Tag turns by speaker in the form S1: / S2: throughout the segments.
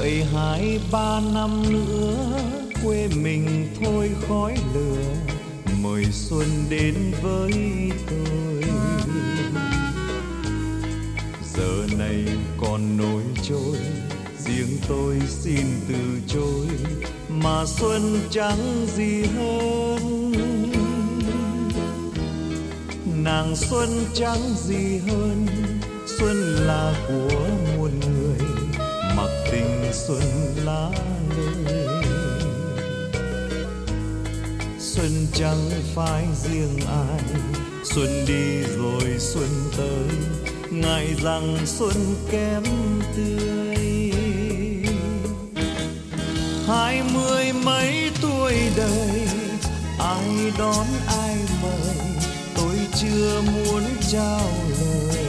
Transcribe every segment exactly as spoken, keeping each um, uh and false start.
S1: Đợi hai ba năm nữa quê mình thôi khói lửa, mời xuân đến với tôi. Giờ này còn nổi trôi, riêng tôi xin từ chối, mà xuân chẳng gì hơn. Nàng xuân chẳng gì hơn, xuân là của muôn người, mặc tình xuân lá lơi. Xuân chẳng phải riêng ai, xuân đi rồi xuân tới, ngại rằng xuân kém tươi. Hai mươi mấy tuổi đời, ai đón ai mời, tôi chưa muốn trao lời.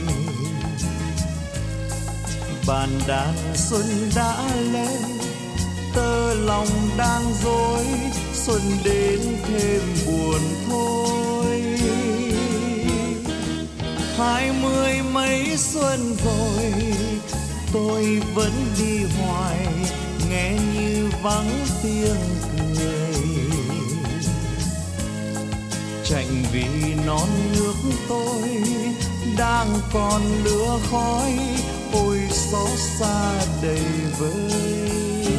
S1: Bàn đàn xuân đã lên, tơ lòng đang dối, xuân đến thêm buồn thôi. Hai mươi mấy xuân rồi, tôi vẫn đi hoài, nghe như vắng tiếng cười. Chạnh vì non nước tôi đang còn lửa khói, ôi xót xa đầy vơi.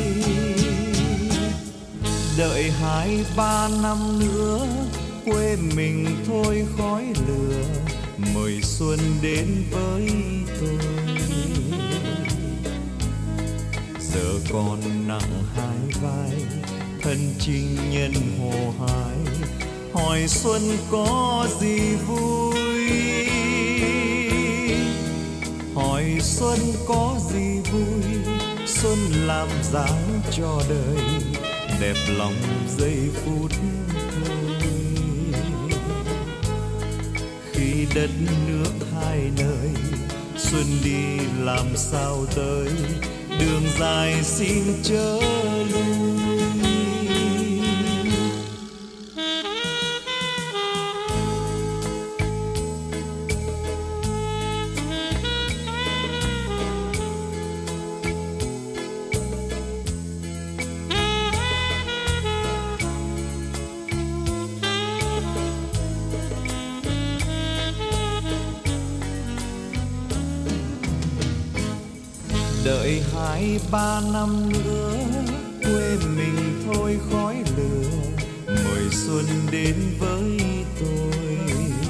S1: Đợi hai ba năm nữa quê mình thôi khói lửa, mời xuân đến với tôi. Giờ còn nặng hai vai, thân chinh nhân hồ hài, hỏi xuân có gì vui, hỏi xuân có gì vui. Xuân làm dáng cho đời, đẹp lòng giây phút thôi. Khi đất nước hai nơi, xuân đi làm sao tới, đường dài xin chớ lui. Đợi hai ba năm nữa quê mình thôi khói lửa, mời xuân đến với tôi.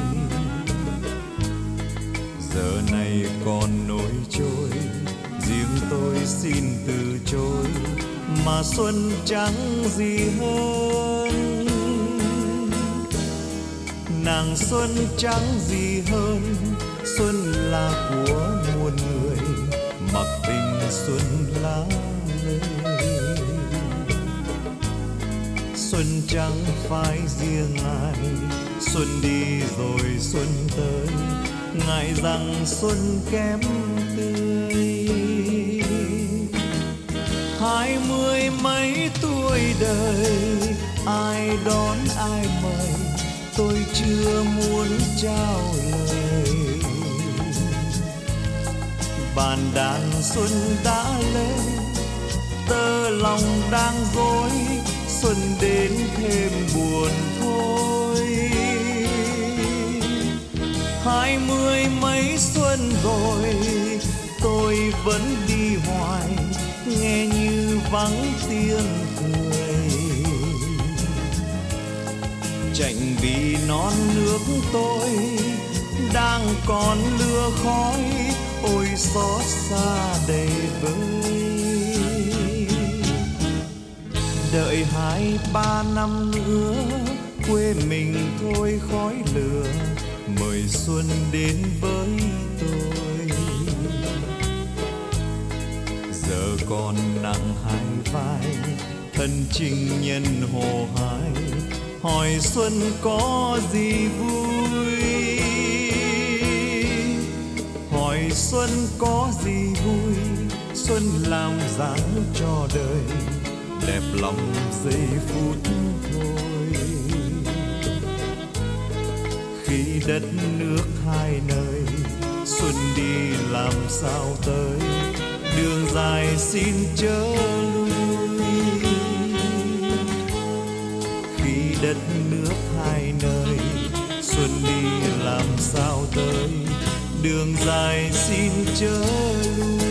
S1: Giờ này còn nổi trôi, riêng tôi xin từ chối, mà xuân chẳng gì hơn. Nàng xuân chẳng gì hơn, xuân là của muôn người, mặc tình xuân lá lơi. Xuân chẳng phải riêng ai, xuân đi rồi xuân tới, ngại rằng xuân kém tươi. Hai mươi mấy tuổi đời, ai đón ai mời, tôi chưa muốn trao lời. Bàn đàn xuân đã lên, tơ lòng đang dối, xuân đến thêm buồn thôi. Hai mươi mấy xuân rồi, tôi vẫn đi hoài, nghe như vắng tiếng cười. Chạnh vì non nước tôi đang còn lửa khói, ôi xót xa đầy vơi. Đợi hai ba năm nữa quê mình thôi khói lửa, mời xuân đến với tôi. Giờ còn nặng hai vai, thân chinh nhân hồ hài, hỏi xuân có gì vui, hỏi xuân có gì vui. Xuân làm dáng cho đời, đẹp lòng giây phút thôi. Khi đất nước hai nơi, xuân đi làm sao tới, đường dài xin chớ lui. Khi đất nước hai nơi, xuân đi làm sao tới, đường dài xin chớ lui.